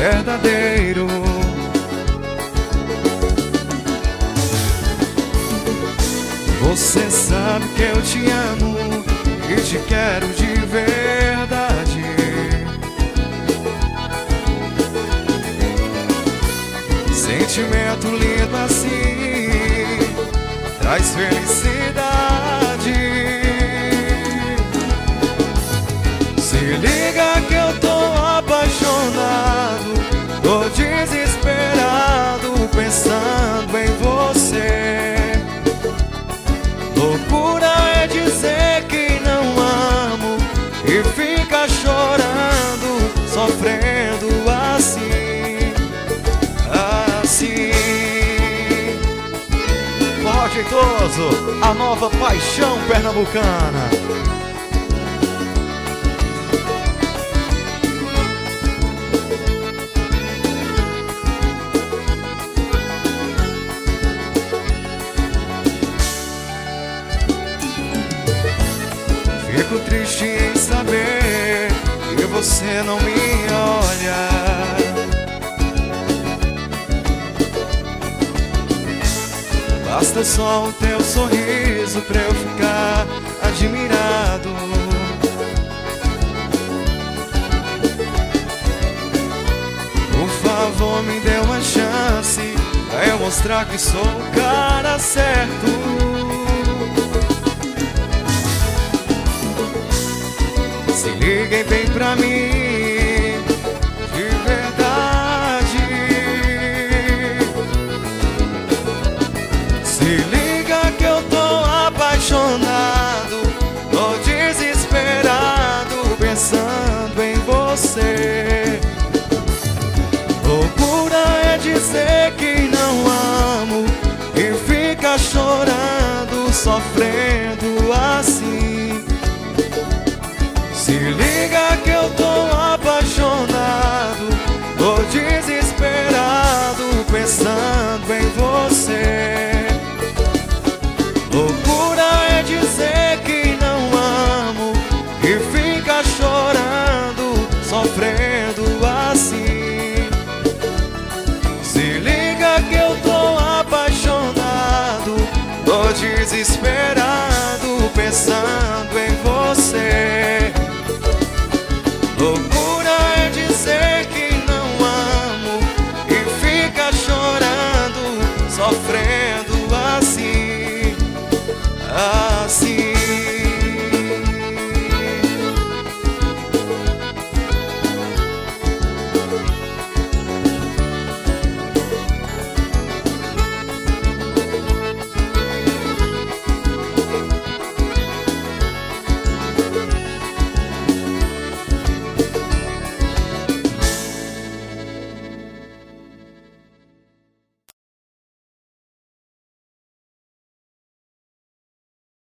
verdadeiro. Você sabe que eu te amo e te quero de verdade. Sentimento lindo assim traz felicidade. Se liga que eu tô apaixonado, tô desesperado pensando em você. Loucura é dizer que não amo e fica chorando, sofrendo assim, assim. Forró Jeitoso, a nova paixão pernambucana. Fico triste em saber que você não me olha. Basta só o teu sorriso pra eu ficar admirado. Por favor, me dê uma chance pra eu mostrar que sou o cara certo. Se liga e vem pra mim de verdade. Se liga que eu tô apaixonado, tô desesperado pensando em você. Loucura é dizer que não amo e fica chorando, sofrendo assim. Se liga que eu tô apaixonado, tô desesperado pensando em você. Loucura é dizer que não amo e fica chorando, sofrendo assim. Se liga que eu tô apaixonado, tô desesperado pensando em você.